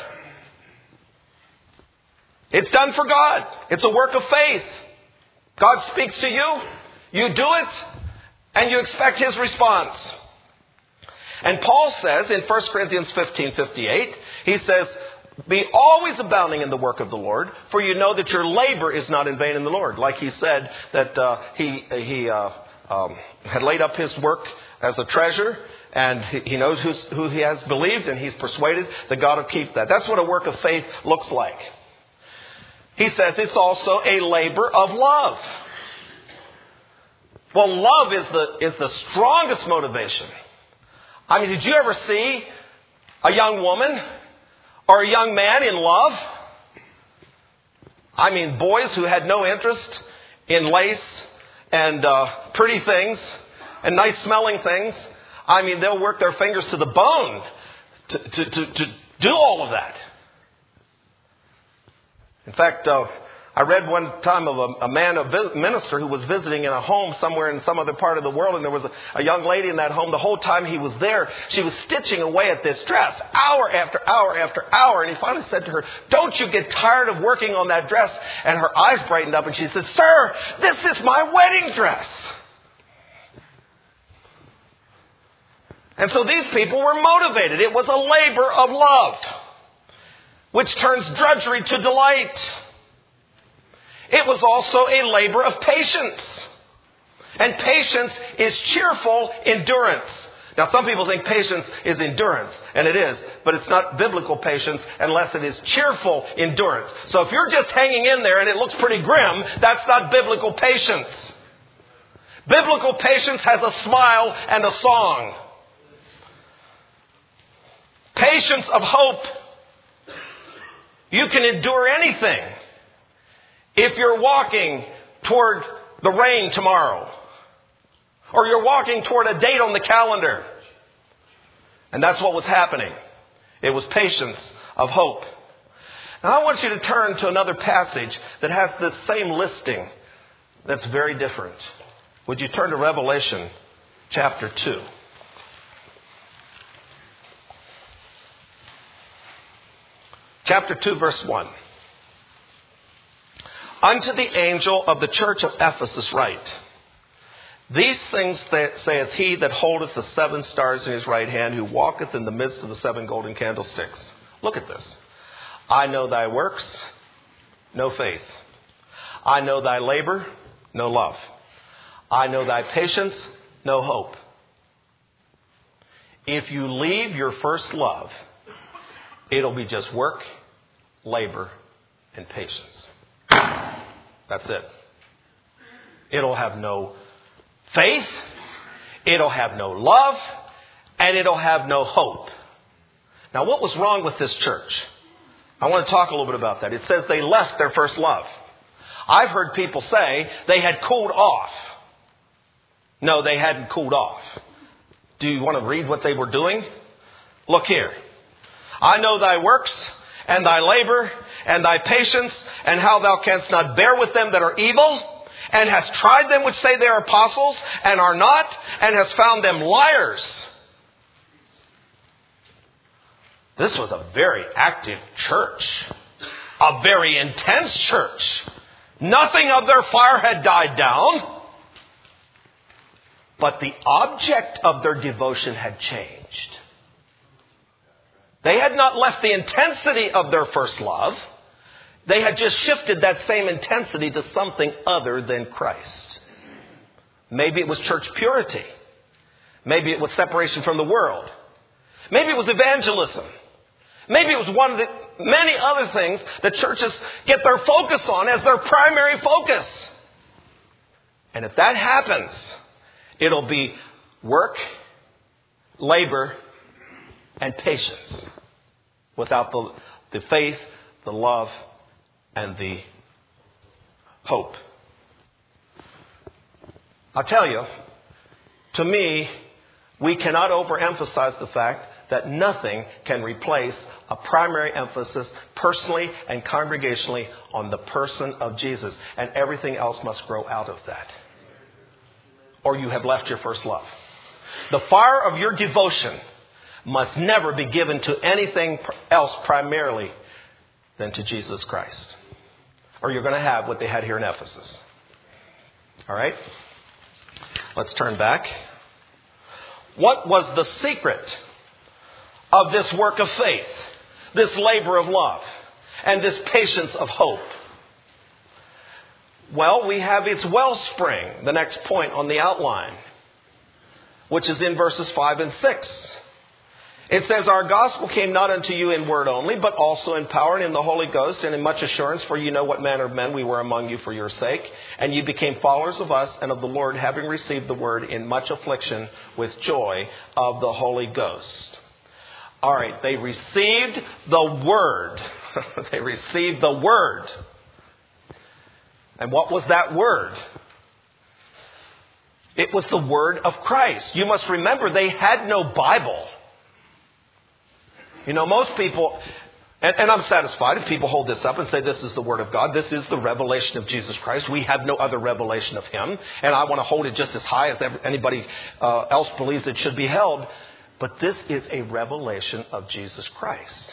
It's done for God. It's a work of faith. God speaks to you, you do it, and you expect His response. And Paul says in First Corinthians fifteen fifty-eight, he says, be always abounding in the work of the Lord, for you know that your labor is not in vain in the Lord. Like he said that uh, he, he uh, um, had laid up his work as a treasure, and he, he knows who's, who he has believed, and he's persuaded that God will keep that. That's what a work of faith looks like. He says it's also a labor of love. Well, love is the, is the strongest motivation. I mean, did you ever see a young woman or a young man in love? I mean, boys who had no interest in lace and uh, pretty things and nice smelling things. I mean, they'll work their fingers to the bone to, to, to, to do all of that. In fact, uh, I read one time of a, a man, a minister who was visiting in a home somewhere in some other part of the world, and there was a, a young lady in that home. The whole time he was there, she was stitching away at this dress, hour after hour after hour. And he finally said to her, don't you get tired of working on that dress? And her eyes brightened up, and she said, sir, this is my wedding dress. And so these people were motivated. It was a labor of love, which turns drudgery to delight. It was also a labor of patience. And patience is cheerful endurance. Now, some people think patience is endurance, and it is, but it's not biblical patience unless it is cheerful endurance. So if you're just hanging in there and it looks pretty grim, that's not biblical patience. Biblical patience has a smile and a song. Patience of hope. You can endure anything if you're walking toward the rain tomorrow, or you're walking toward a date on the calendar. And that's what was happening. It was patience of hope. Now I want you to turn to another passage that has this same listing that's very different. Would you turn to Revelation chapter two? Chapter two, verse one. Unto the angel of the church of Ephesus write, These things saith he that holdeth the seven stars in his right hand, who walketh in the midst of the seven golden candlesticks. Look at this. I know thy works, no faith. I know thy labor, no love. I know thy patience, no hope. If you leave your first love, it'll be just work, labor, and patience. That's it. It'll have no faith, it'll have no love, and it'll have no hope. Now, what was wrong with this church? I want to talk a little bit about that. It says they left their first love. I've heard people say they had cooled off. No, they hadn't cooled off. Do you want to read what they were doing? Look here. I know thy works, and thy labor, and thy patience, and how thou canst not bear with them that are evil, and hast tried them which say they are apostles, and are not, and hast found them liars. This was a very active church. A very intense church. Nothing of their fire had died down. But the object of their devotion had changed. They had not left the intensity of their first love. They had just shifted that same intensity to something other than Christ. Maybe it was church purity. Maybe it was separation from the world. Maybe it was evangelism. Maybe it was one of the many other things that churches get their focus on as their primary focus. And if that happens, it'll be work, labor, and patience without the, the faith, the love, and the hope. I'll tell you, to me, we cannot overemphasize the fact that nothing can replace a primary emphasis personally and congregationally on the person of Jesus. And everything else must grow out of that. Or you have left your first love. The fire of your devotion must never be given to anything else primarily than to Jesus Christ. Or you're going to have what they had here in Ephesus. All right? Let's turn back. What was the secret of this work of faith, this labor of love, and this patience of hope? Well, we have its wellspring, the next point on the outline, which is in verses five and six. It says, Our gospel came not unto you in word only, but also in power and in the Holy Ghost and in much assurance, for you know what manner of men we were among you for your sake. And you became followers of us and of the Lord, having received the word in much affliction with joy of the Holy Ghost. All right, they received the word. They received the word. And what was that word? It was the word of Christ. You must remember, they had no Bible. You know, most people, and, and I'm satisfied if people hold this up and say this is the Word of God. This is the revelation of Jesus Christ. We have no other revelation of Him. And I want to hold it just as high as anybody uh, else believes it should be held. But this is a revelation of Jesus Christ.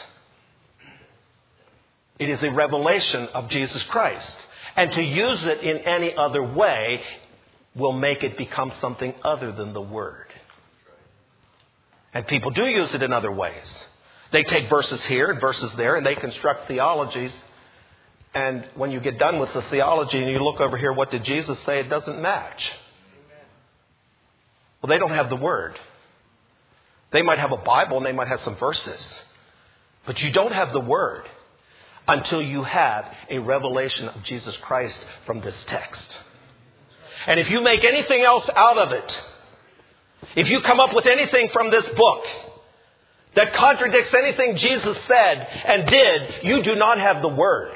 It is a revelation of Jesus Christ. And to use it in any other way will make it become something other than the Word. And people do use it in other ways. They take verses here and verses there and they construct theologies. And when you get done with the theology and you look over here, what did Jesus say? It doesn't match. Well, they don't have the Word. They might have a Bible and they might have some verses. But you don't have the Word until you have a revelation of Jesus Christ from this text. And if you make anything else out of it, if you come up with anything from this book that contradicts anything Jesus said and did, you do not have the Word.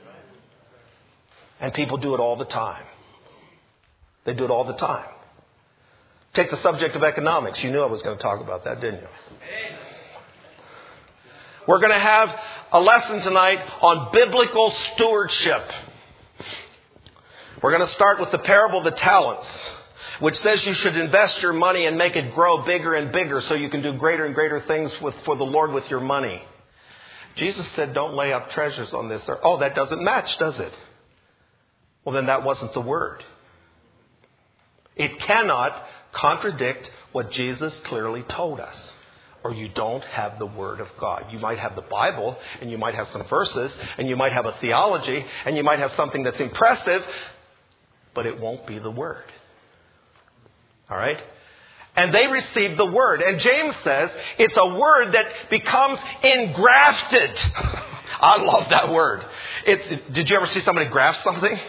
And people do it all the time. They do it all the time. Take the subject of economics. You knew I was going to talk about that, didn't you? We're going to have a lesson tonight on biblical stewardship. We're going to start with the parable of the talents, which says you should invest your money and make it grow bigger and bigger so you can do greater and greater things with, for the Lord with your money. Jesus said, don't lay up treasures on this earth. Oh, that doesn't match, does it? Well, then that wasn't the word. It cannot contradict what Jesus clearly told us, or you don't have the Word of God. You might have the Bible, and you might have some verses, and you might have a theology, and you might have something that's impressive, but it won't be the Word. All right? And they received the Word. And James says it's a word that becomes engrafted. I love that word. It's, did you ever see somebody graft something?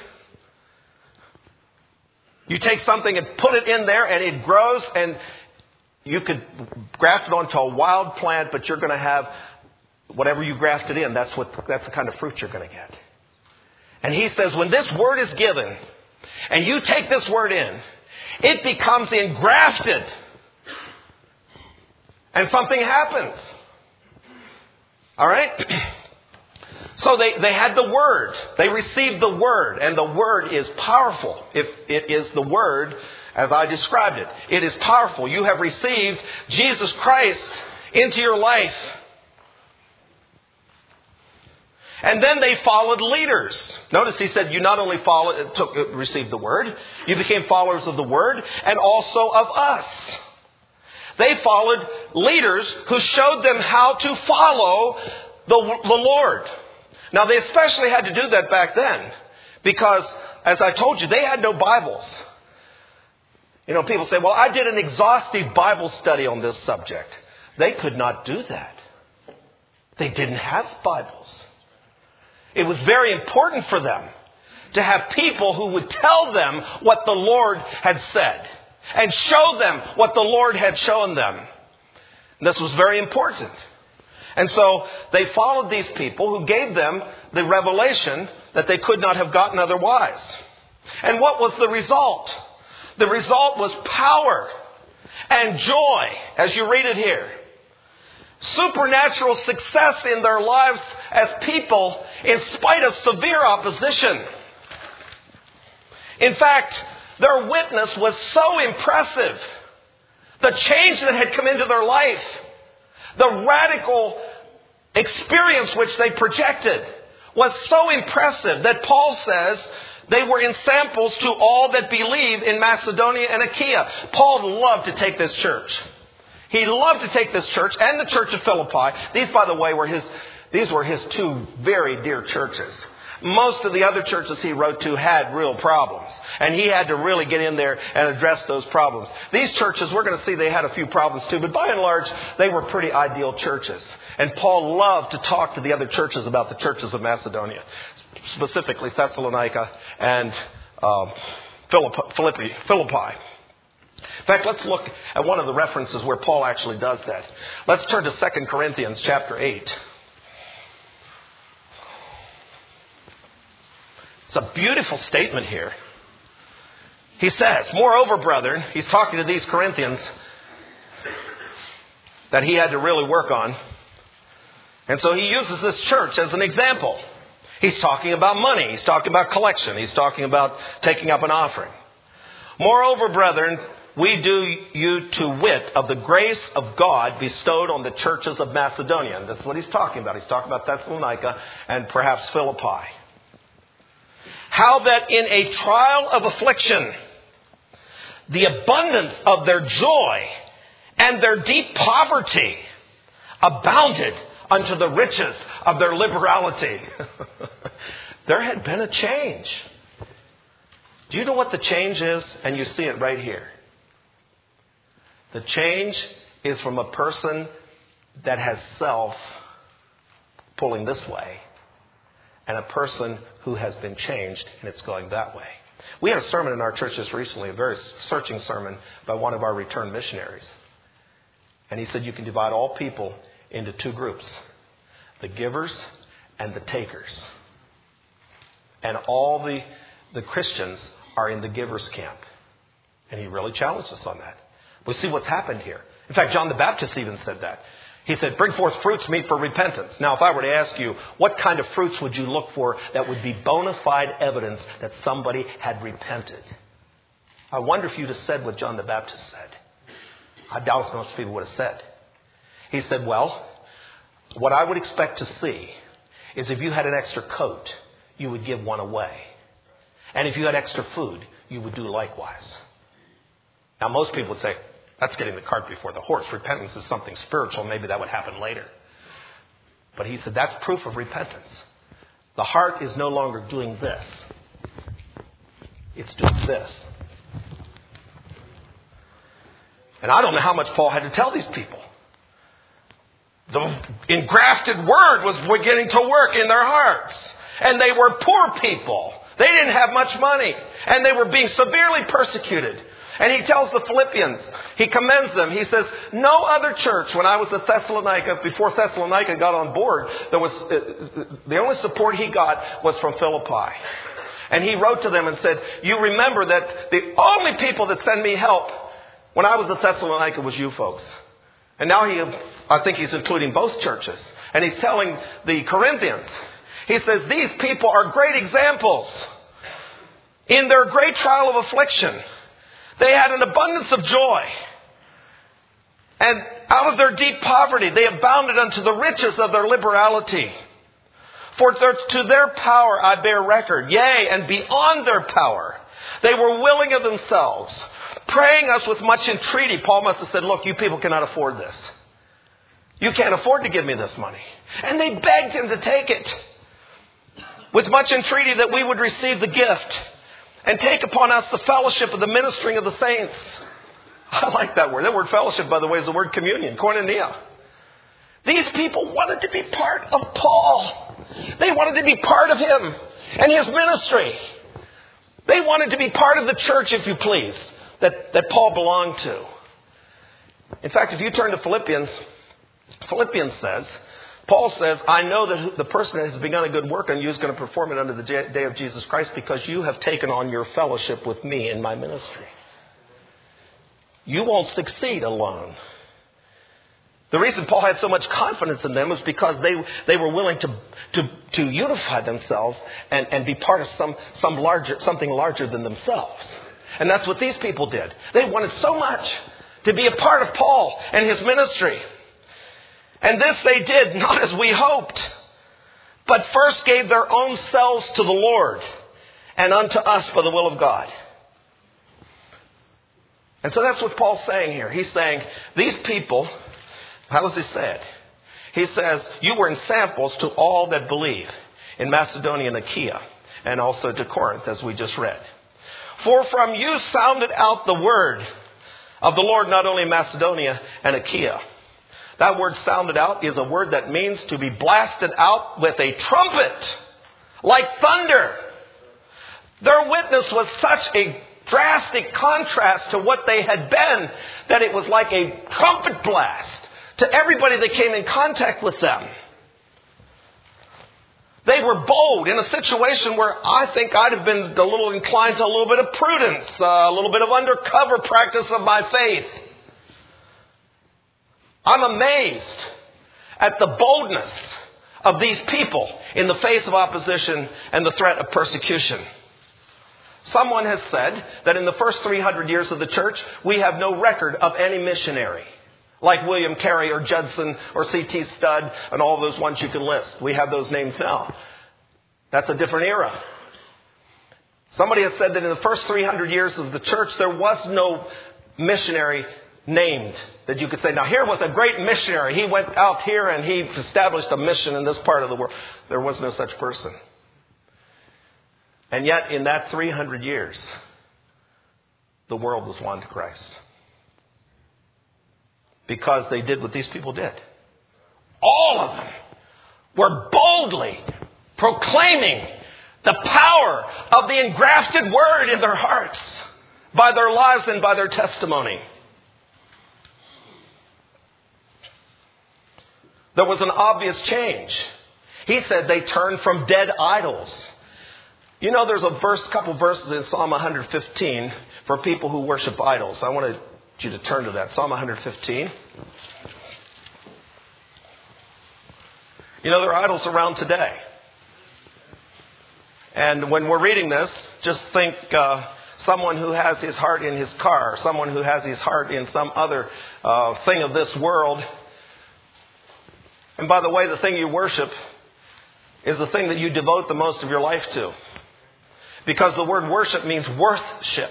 You take something and put it in there and it grows, and you could graft it onto a wild plant, but you're going to have whatever you grafted in. That's what, that's the kind of fruit you're going to get. And he says when this word is given and you take this word in, it becomes engrafted. And something happens. All right? So they, they had the Word. They received the Word. And the Word is powerful. If it is the Word as I described it. It is powerful. You have received Jesus Christ into your life. And then they followed leaders. Notice he said you not only followed, took, received the Word, you became followers of the Word and also of us. They followed leaders who showed them how to follow the, the Lord. Now, they especially had to do that back then because, as I told you, they had no Bibles. You know, people say, well, I did an exhaustive Bible study on this subject. They could not do that. They didn't have Bibles. It was very important for them to have people who would tell them what the Lord had said and show them what the Lord had shown them. And this was very important. And so they followed these people who gave them the revelation that they could not have gotten otherwise. And what was the result? The result was power and joy, as you read it here. Supernatural success in their lives as people in spite of severe opposition. In fact, their witness was so impressive. The change that had come into their life, the radical experience which they projected was so impressive that Paul says they were ensamples to all that believe in Macedonia and Achaia. Paul loved to take this church. He loved to take this church and the church of Philippi. These, by the way, were his, these were his two very dear churches. Most of the other churches he wrote to had real problems. And he had to really get in there and address those problems. These churches, we're going to see they had a few problems too. But by and large, they were pretty ideal churches. And Paul loved to talk to the other churches about the churches of Macedonia. Specifically Thessalonica and um, Philippi, Philippi, Philippi. In fact, let's look at one of the references where Paul actually does that. Let's turn to Second Corinthians chapter eight. It's a beautiful statement here. He says, moreover, brethren, he's talking to these Corinthians that he had to really work on. And so he uses this church as an example. He's talking about money. He's talking about collection. He's talking about taking up an offering. Moreover, brethren, we do you to wit of the grace of God bestowed on the churches of Macedonia. And that's what he's talking about. He's talking about Thessalonica and perhaps Philippi. How that in a trial of affliction, the abundance of their joy and their deep poverty abounded unto the riches of their liberality. There had been a change. Do you know what the change is? And you see it right here. The change is from a person that has self pulling this way and a person who has been changed and it's going that way. We had a sermon in our church just recently, a very searching sermon by one of our returned missionaries. And he said you can divide all people into two groups, the givers and the takers. And all the, the Christians are in the givers camp. And he really challenged us on that. We see what's happened here. In fact, John the Baptist even said that. He said, bring forth fruits meet for repentance. Now, if I were to ask you, what kind of fruits would you look for that would be bona fide evidence that somebody had repented? I wonder if you'd have said what John the Baptist said. I doubt most people would have said. He said, well, what I would expect to see is if you had an extra coat, you would give one away. And if you had extra food, you would do likewise. Now, most people would say, that's getting the cart before the horse. Repentance is something spiritual. Maybe that would happen later. But he said, that's proof of repentance. The heart is no longer doing this. It's doing this. And I don't know how much Paul had to tell these people. The engrafted word was beginning to work in their hearts. And they were poor people. They didn't have much money. And they were being severely persecuted. And he tells the Philippians, he commends them. He says, no other church, when I was at Thessalonica, before Thessalonica got on board, there was uh, the only support he got was from Philippi. And he wrote to them and said, you remember that the only people that send me help when I was at Thessalonica was you folks. And now he, I think he's including both churches. And he's telling the Corinthians, he says, these people are great examples. In their great trial of affliction, they had an abundance of joy. And out of their deep poverty, they abounded unto the riches of their liberality. For to their power I bear record, yea, and beyond their power. They were willing of themselves, praying us with much entreaty. Paul must have said, look, you people cannot afford this. You can't afford to give me this money. And they begged him to take it. With much entreaty that we would receive the gift and take upon us the fellowship of the ministering of the saints. I like that word. That word fellowship, by the way, is the word communion, koinonia. These people wanted to be part of Paul. They wanted to be part of him and his ministry. They wanted to be part of the church, if you please, that, that Paul belonged to. In fact, if you turn to Philippians, Philippians says, Paul says, I know that the person that has begun a good work on you is going to perform it unto the day of Jesus Christ because you have taken on your fellowship with me in my ministry. You won't succeed alone. The reason Paul had so much confidence in them was because they, they were willing to, to, to unify themselves and, and be part of some, some larger, something larger than themselves. And that's what these people did. They wanted so much to be a part of Paul and his ministry. And this they did not as we hoped, but first gave their own selves to the Lord and unto us by the will of God. And so that's what Paul's saying here. He's saying, these people, how does he say it? He says, you were ensamples to all that believe in Macedonia and Achaia, and also to Corinth, as we just read. For from you sounded out the word of the Lord, not only in Macedonia and Achaia. That word sounded out is a word that means to be blasted out with a trumpet, like thunder. Their witness was such a drastic contrast to what they had been that it was like a trumpet blast to everybody that came in contact with them. They were bold in a situation where I think I'd have been a little inclined to a little bit of prudence, uh, a little bit of undercover practice of my faith. I'm amazed at the boldness of these people in the face of opposition and the threat of persecution. Someone has said that in the first three hundred years of the church, we have no record of any missionary. Like William Carey or Judson or C T Studd and all those ones you can list. We have those names now. That's a different era. Somebody has said that in the first three hundred years of the church, there was no missionary named that you could say, now here was a great missionary. He went out here and he established a mission in this part of the world. There was no such person. And yet in that three hundred years, the world was won to Christ. Because they did what these people did. All of them were boldly proclaiming the power of the engrafted word in their hearts by their lives and by their testimony. There was an obvious change. He said they turned from dead idols. You know, there's a verse, couple verses in Psalm one fifteen for people who worship idols. I want you to turn to that. Psalm one fifteen. You know, there are idols around today. And when we're reading this, just think uh, someone who has his heart in his car, someone who has his heart in some other uh, thing of this world. And by the way, the thing you worship is the thing that you devote the most of your life to. Because the word worship means worthship.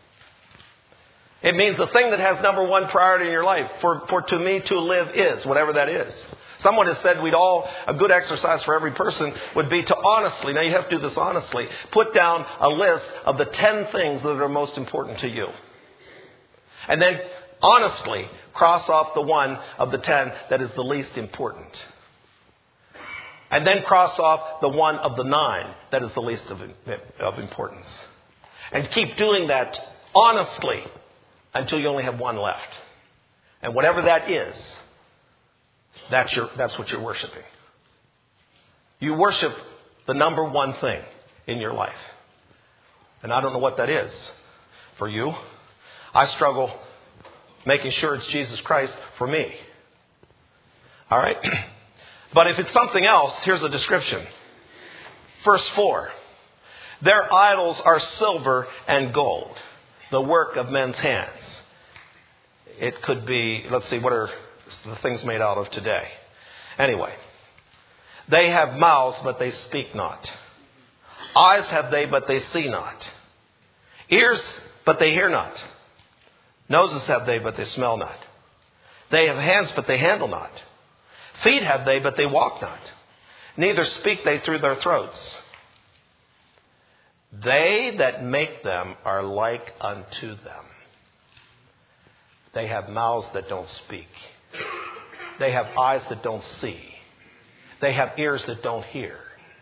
It means the thing that has number one priority in your life. For, for to me to live is, whatever that is. Someone has said we'd all, a good exercise for every person would be to honestly, now you have to do this honestly, put down a list of the ten things that are most important to you. And then honestly cross off the one of the ten that is the least important. And then cross off the one of the nine that is the least of, of importance. And keep doing that honestly until you only have one left. And whatever that is, that's your, that's what you're worshiping. You worship the number one thing in your life. And I don't know what that is for you. I struggle making sure it's Jesus Christ for me. All right? But if it's something else, here's a description. Verse four. Their idols are silver and gold, the work of men's hands. It could be, let's see, what are the things made out of today? Anyway, they have mouths, but they speak not. Eyes have they, but they see not. Ears, but they hear not. Noses have they, but they smell not. They have hands, but they handle not. Feet have they, but they walk not. Neither speak they through their throats. They that make them are like unto them. They have mouths that don't speak. They have eyes that don't see. They have ears that don't hear.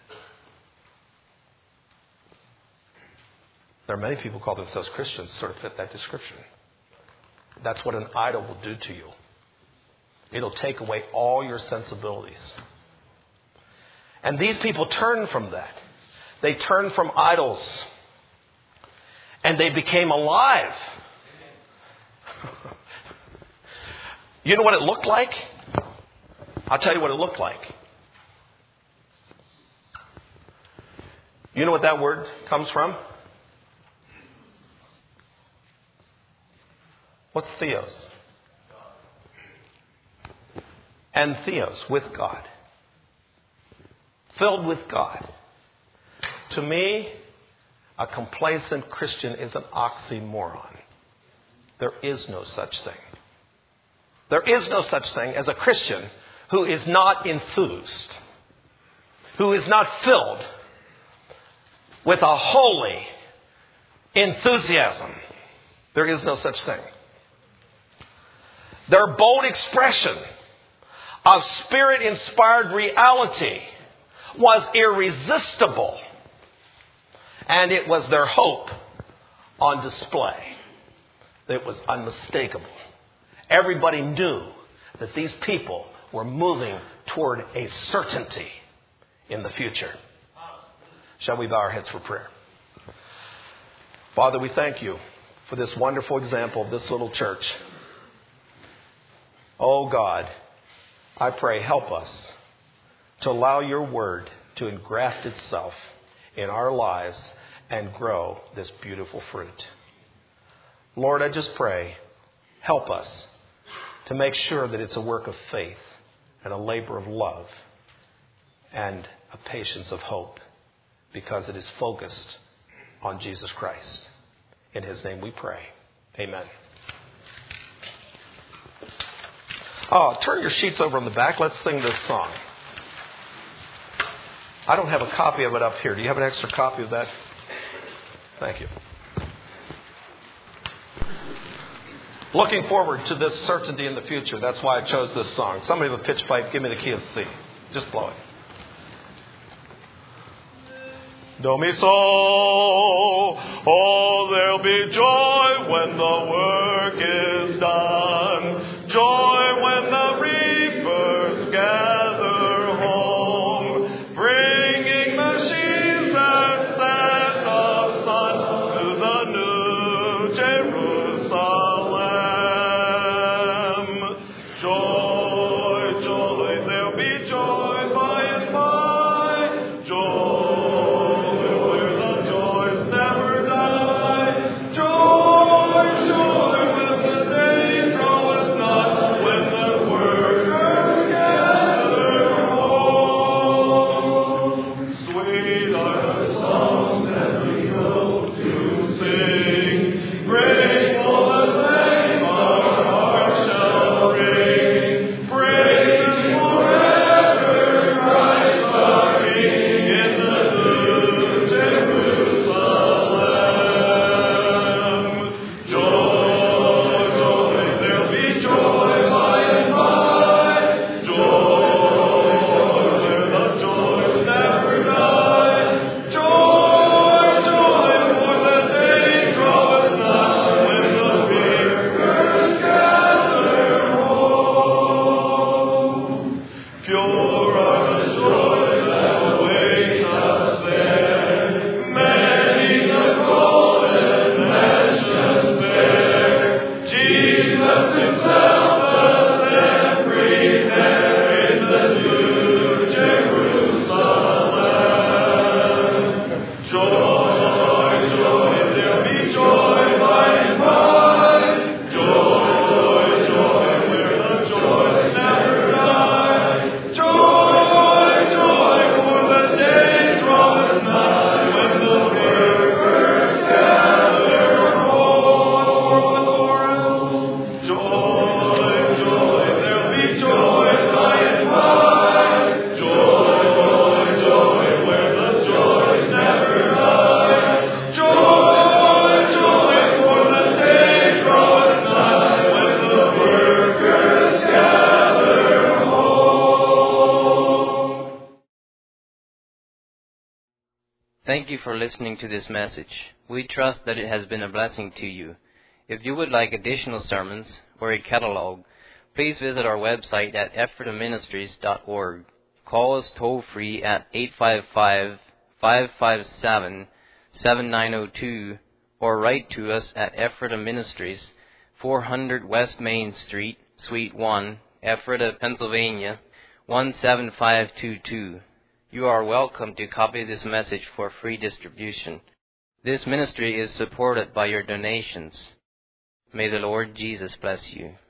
There are many people who call themselves Christians sort of fit that description. That's what an idol will do to you. It'll take away all your sensibilities. And these people turn from that. They turned from idols. And they became alive. You know what it looked like? I'll tell you what it looked like. You know what that word comes from? What's theos? And theos, with God. Filled with God. To me, a complacent Christian is an oxymoron. There is no such thing. There is no such thing as a Christian who is not enthused, who is not filled with a holy enthusiasm. There is no such thing. Their bold expression of Spirit-inspired reality was irresistible, and it was their hope on display. It was unmistakable. Everybody knew that these people were moving toward a certainty in the future. Shall we bow our heads for prayer? Father, we thank you for this wonderful example of this little church. Oh God, I pray, help us to allow your word to engraft itself in our lives and grow this beautiful fruit. Lord, I just pray, help us to make sure that it's a work of faith and a labor of love and a patience of hope, because it is focused on Jesus Christ. In his name we pray. Amen. Oh, turn your sheets over on the back. Let's sing this song. I don't have a copy of it up here. Do you have an extra copy of that? Thank you. Looking forward to this certainty in the future. That's why I chose this song. Somebody with a pitch pipe, give me the key of C. Just blow it. Do me so. Oh, there'll be joy when the work is done. Joy when the reapers gather home, bringing the sheaves that set the sun to the new Jerusalem. Joy, joy, there'll be joy by
Thank you for listening to this message. We trust that it has been a blessing to you. If you would like additional sermons or a catalog, please visit our website at ephrata ministries dot org. Call us toll-free at eight five five, five five seven, seven nine zero two or write to us at Ephrata Ministries, four hundred West Main Street, Suite one, Ephrata, Pennsylvania, one seven five two two. You are welcome to copy this message for free distribution. This ministry is supported by your donations. May the Lord Jesus bless you.